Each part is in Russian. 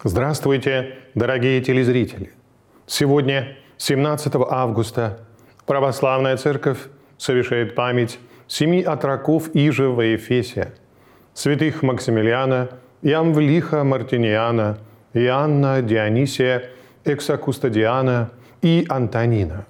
Здравствуйте, дорогие телезрители! Сегодня, 17 августа, Православная Церковь совершает память 7 отроков Ижа во Ефесе, святых Максимилиана, Ямвлиха Мартиниана, Иоанна, Дионисия, Эксокустодиана и Антонина.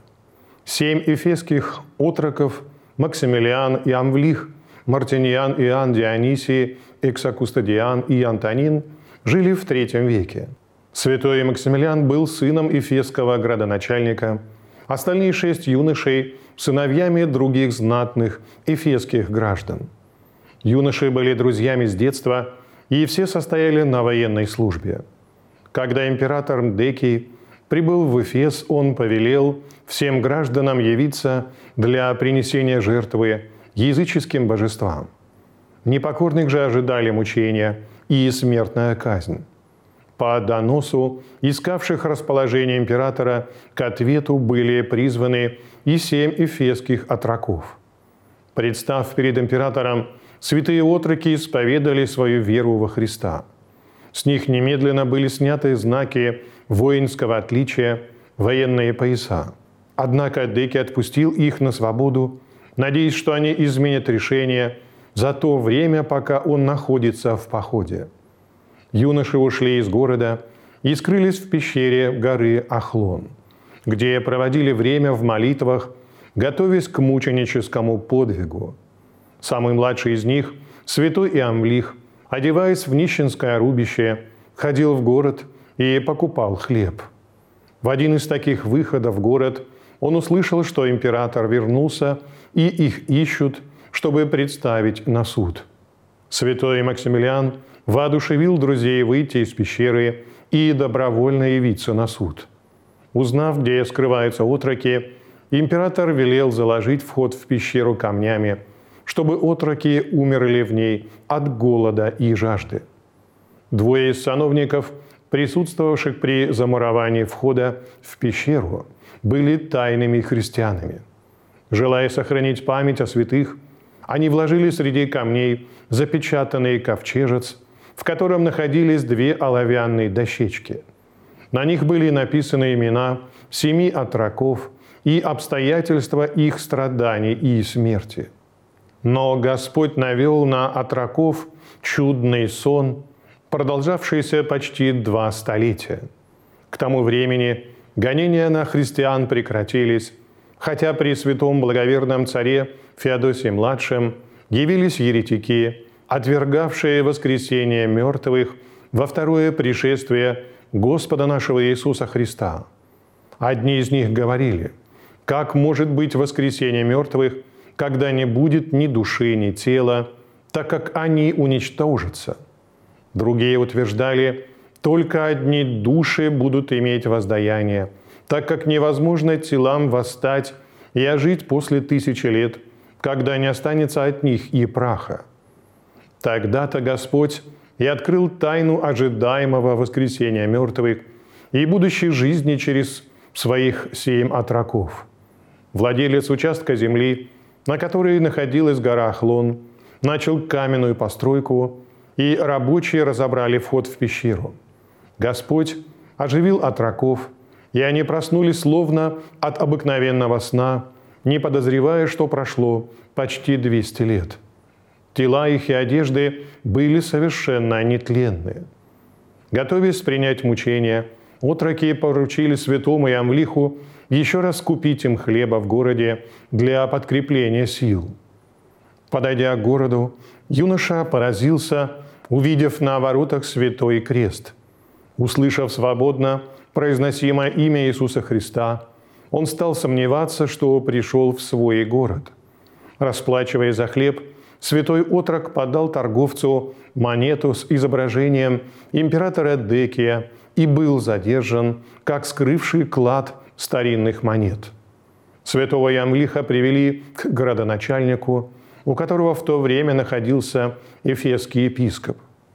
7 эфесских отроков Максимилиан, Ямвлих, Мартиниан, Иоанн, Дионисий, Эксокустодиан и Антонин жили в III веке. Святой Максимилиан был сыном эфесского градоначальника, остальные 6 юношей – сыновьями других знатных эфесских граждан. Юноши были друзьями с детства, и все состояли на военной службе. Когда император Мдекий прибыл в Эфес, он повелел всем гражданам явиться для принесения жертвы языческим божествам. Непокорных же ожидали мучения и смертная казнь. По доносу искавших расположение императора к ответу были призваны и 7 эфесских отроков. Представ перед императором, святые отроки исповедали свою веру во Христа. С них немедленно были сняты знаки воинского отличия, военные пояса. Однако Декий отпустил их на свободу, надеясь, что они изменят решение за то время, пока он находится в походе. Юноши ушли из города и скрылись в пещере горы Ахлон, где проводили время в молитвах, готовясь к мученическому подвигу. Самый младший из них, святой Иамвлих, одеваясь в нищенское рубище, ходил в город и покупал хлеб. В один из таких выходов в город он услышал, что император вернулся, и их ищут, чтобы представить на суд. Святой Максимилиан воодушевил друзей выйти из пещеры и добровольно явиться на суд. Узнав, где скрываются отроки, император велел заложить вход в пещеру камнями, чтобы отроки умерли в ней от голода и жажды. 2 из сановников, присутствовавших при замуровании входа в пещеру, были тайными христианами. Желая сохранить память о святых, они вложили среди камней запечатанный ковчежец, в котором находились 2 оловянные дощечки. На них были написаны имена 7 отроков и обстоятельства их страданий и смерти. Но Господь навел на отроков чудный сон, продолжавшийся почти 2 столетия. К тому времени гонения на христиан прекратились, хотя при святом благоверном царе Феодосии-младшем явились еретики, отвергавшие воскресение мертвых во второе пришествие Господа нашего Иисуса Христа. Одни из них говорили: «Как может быть воскресение мертвых, когда не будет ни души, ни тела, так как они уничтожатся?» Другие утверждали: «Только одни души будут иметь воздаяние, так как невозможно телам восстать и ожить после 1000 лет, когда не останется от них и праха». Тогда-то Господь и открыл тайну ожидаемого воскресения мертвых и будущей жизни через своих 7 отроков. Владелец участка земли, на которой находилась гора Ахлон, начал каменную постройку, и рабочие разобрали вход в пещеру. Господь оживил отроков, и они проснулись словно от обыкновенного сна, не подозревая, что прошло почти 200 лет. Тела их и одежды были совершенно нетленные. Готовясь принять мучения, отроки поручили святому Иамвлиху еще раз купить им хлеба в городе для подкрепления сил. Подойдя к городу, юноша поразился, увидев на воротах святой крест. Услышав свободно произносимое имя Иисуса Христа, он стал сомневаться, что пришел в свой город. Расплачиваясь за хлеб, святой отрок подал торговцу монету с изображением императора Декия и был задержан, как скрывший клад старинных монет. Святого Иамвлиха привели к градоначальнику, у которого в то время находился эфесский епископ.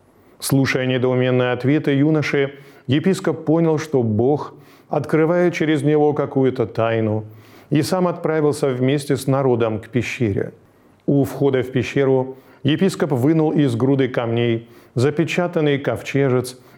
Слушая недоуменные ответы юноши, епископ понял, что Бог открывает через него какую-то тайну, и сам отправился вместе с народом к пещере. У входа в пещеру епископ вынул из груды камней запечатанный ковчежец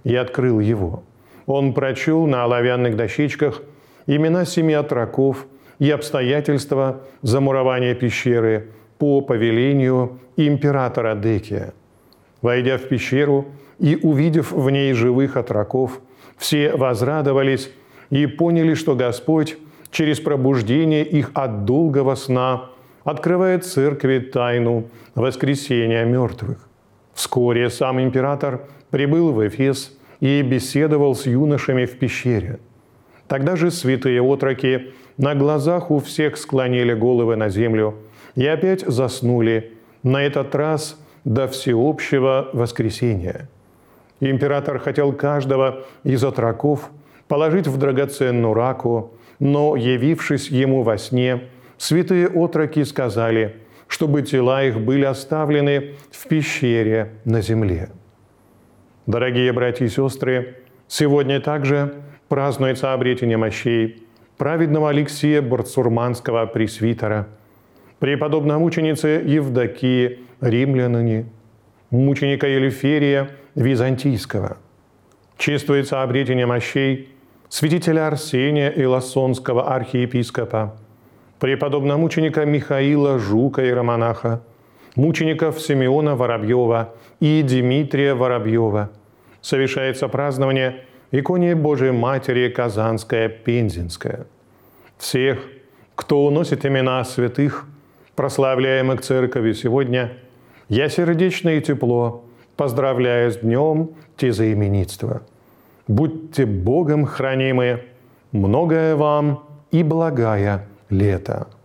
и открыл его. Он прочел на оловянных дощечках имена 7 отроков и обстоятельства замурования пещеры по повелению императора Декия. Войдя в пещеру и увидев в ней живых отроков, все возрадовались и поняли, что Господь через пробуждение их от долгого сна открывает церкви тайну воскресения мертвых. Вскоре сам император прибыл в Эфес и беседовал с юношами в пещере. Тогда же святые отроки на глазах у всех склонили головы на землю и опять заснули, на этот раз до всеобщего воскресения. Император хотел каждого из отроков положить в драгоценную раку, но, явившись ему во сне, святые отроки сказали, чтобы тела их были оставлены в пещере на земле. Дорогие братья и сестры, сегодня также празднуется обретение мощей праведного Алексия Барцурманского пресвитера, преподобномученицы Евдокии Римлянине, мученика Елеферия Византийского. Чествуется обретение мощей святителя Арсения Илоссонского архиепископа, преподобномученика Михаила Жука иеромонаха, мучеников Симеона Воробьева и Дмитрия Воробьева. Совершается празднование иконе Божией Матери Казанская Пензенская. Всех, кто носит имена святых, прославляемых Церковью сегодня, я сердечно и тепло поздравляю с днем тезаименитства. Будьте Богом хранимы, многое вам и благая лето.